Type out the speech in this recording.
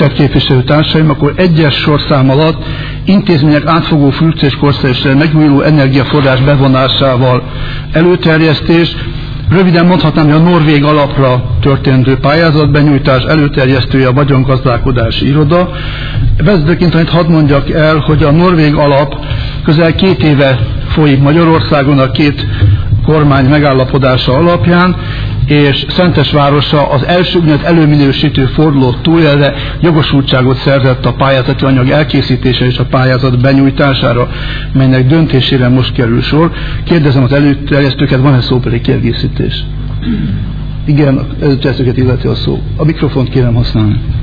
Tisztelt képviselőtársaim, akkor egyes sorszám alatt intézmények átfogó funkciós és megújuló energiaforrás bevonásával előterjesztés, röviden mondhatnám, hogy a norvég alapra történő pályázatbenyújtás előterjesztője a vagyongazdálkodási iroda. Vezetőként annyit hadd mondjak el, hogy a norvég alap közel 2 éve folyik Magyarországon a 2 kormány megállapodása alapján, és Szentesvárosa az első úgynevezett előminősítő fordulót túlélve jogosultságot szerzett a pályázati anyag elkészítése és a pályázat benyújtására, melynek döntésére most kerül sor. Kérdezem az előterjesztőket, van-e szóbeli kiegészítés? Igen, előterjesztőket illeti a szó. A mikrofont kérem használni.